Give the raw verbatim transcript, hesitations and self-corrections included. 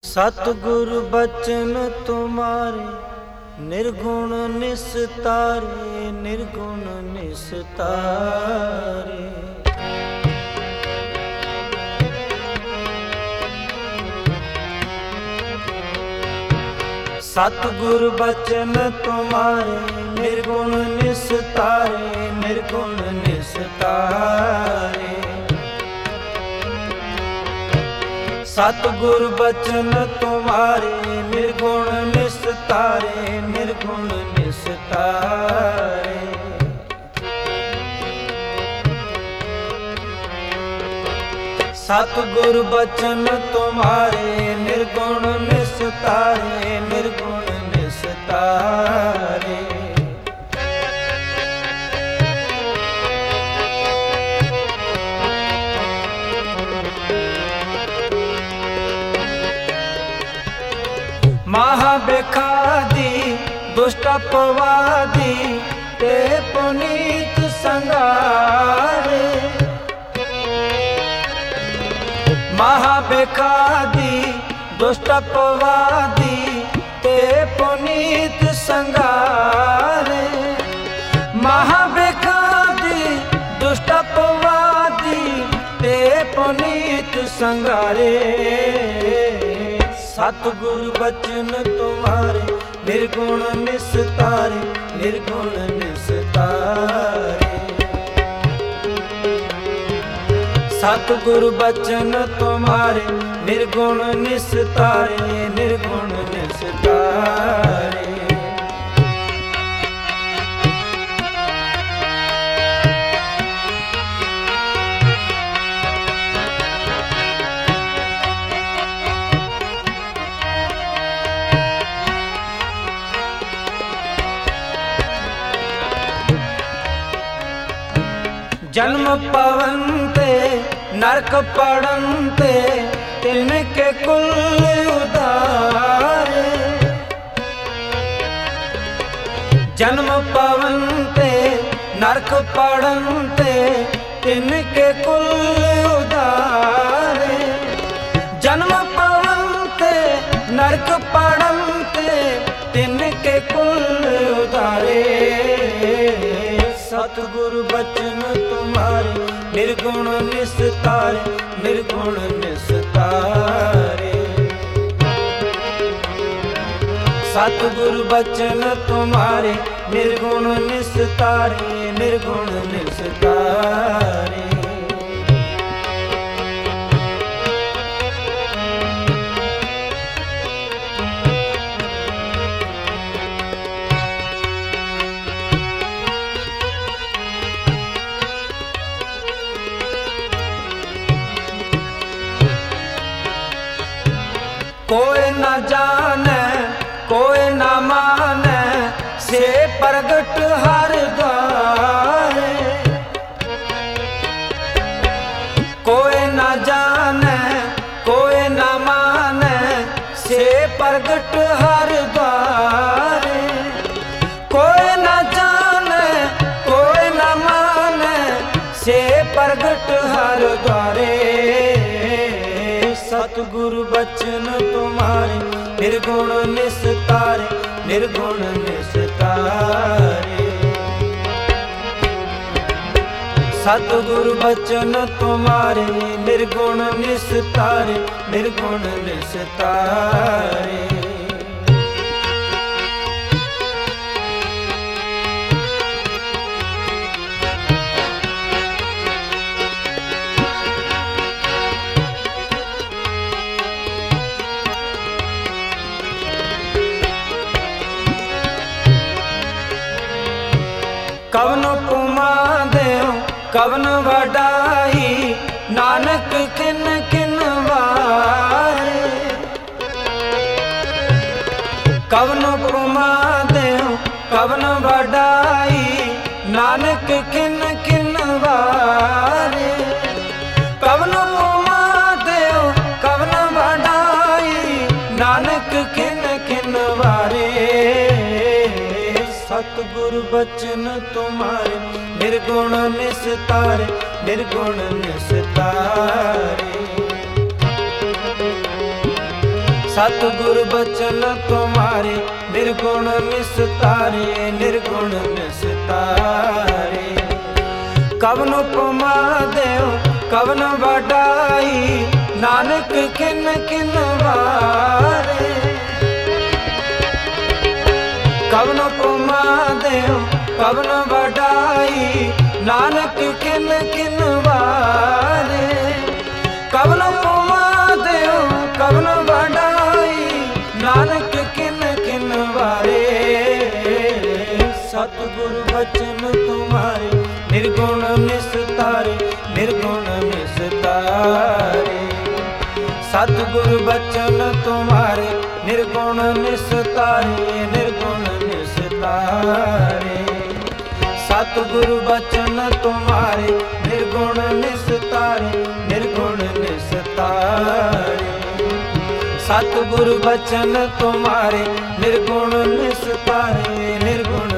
सतगुरु बचन तुम्हारे निर्गुण निस्तारे, निर्गुण निस्तारे। सतगुरु बचन तुम्हारे निर्गुण निस्तारे, निर्गुण निस्तारे। सतगुरु बचन तुम्हारे निर्गुण निस्तारे, निर्गुण निस्तारे। सतगुरु बचन तुम्हारे निर्गुण निस्तारे, निर्गुण निस्तारे। महाबेखादी दुष्ट अपवादी ते पुनीत संगारे। महाबेखादी दुष्ट अपवादी ते पुनीत संगारे। महाबेखादी दुष्ट अपवादी ते पुनीत संगारे। सतगुरु बचन तुम्हारे निर्गुण निस्तारे, निर्गुण निस्तारे। सतगुरु बचन तुम्हारे निर्गुण निस्तारे, निर्गुण निस्तारे। जन्म पवनते नरक पड़नते तिनके कुल उदारे। जन्म पवनते नरक पड़नते तिनके कुल उदारे। जन्म पवनते नरक पड़नते तिनके कुल उदारे। सतगुरु बचन तुम्हारे निर्गुण निस्तारे, निर्गुण निस्तारे। सतगुरु बचन तुम्हारे निर्गुण निस्तारे, निर्गुण निस्तारे। कोई न जाने कोई न माने से प्रगट हर द्वारे। कोई न जाने कोई न माने से प्रगट हर द्वारे। कोई न जाने कोई न माने से प्रगट हर द्वारे। सतगुरु बचन तुम्हारे निर्गुण निस्तारे, निर्गुण निस्तारे। सतगुरु बचन तुम्हारे निर्गुण निस्तारे, निर्गुण निस्तारे। कवन पुमा देव कवन वडाई नानक किन किन वारे। कवन पुमा देव कवन वडाई नानक किन किन वारे। कवन पुमा देव कवन वडाई नानक किन किन वारे। सतगुरु बचन तुम्हारे निर्गुण निस्तारे, निर्गुण निस्तारे। सतगुर बचन तुम्हारे निर्गुण निस्तारे, निर्गुण निस्तारे। कवन उपमा देव कवन वडाई, नानक किन किन वारे। कवन उपमा देव कवन वडाई, नानक किन किन वारे। कवन उपमा देव कवन वडाई, नानक किन किन वारे। सतगुर बचन तुम्हारे निर्गुण निस्तारे, निर्गुण निस्तारे। सतगुर बचन तुम्हारे निर्गुण निस्तारे, निर्गुण निस्तारे। सतगुर बचन तुम्हारे निर्गुण निस्तारे, निर्गुण निस्तारे। सतगुर बचन तुम्हारे निर्गुण निस्तारे, निर्गुण